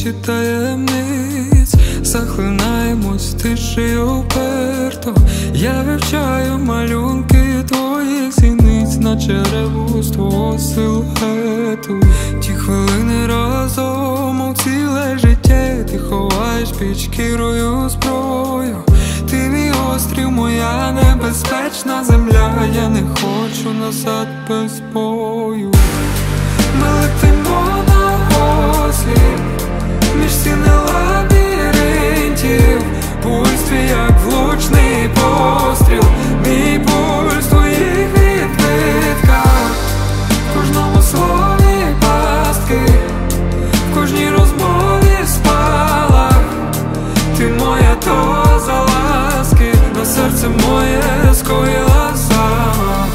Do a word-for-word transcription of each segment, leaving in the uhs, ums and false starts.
світі таємниць, захлинаємось тишею уперто. Я вивчаю малюнки твоїх зіниць, наче реву з твого силуету. Ті хвилини разом, мов ціле життя, ти ховаєш під шкірою зброю. Ти мій острів, моя небезпечна земля, я не хочу назад без бою. Ми летимо на осліп між стіни лабіринтів, пульс твій як влучний постріл, мій пульс в твоїх відбитках, в кожному слові пастки, в кожній розмові спалах. Ти моя доза ласки, на серце моє скоїла замах.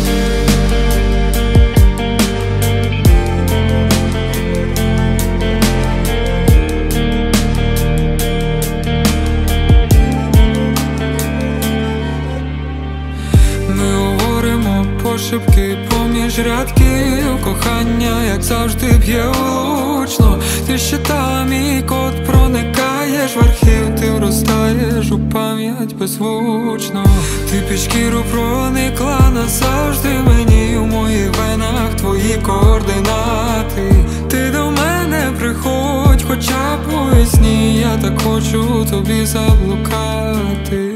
Ми говоримо пошепки поміж рядків, кохання, як завжди, б'є влучно. Ти щитала мій код, проникаєш в архів, ти вростаєш у пам'ять беззвучно. Ти під шкіру проникла назавжди мені, у моїх венах твої координати. Ти до мене приходь, хоча б у вісні, я так хочу тобі заблукати.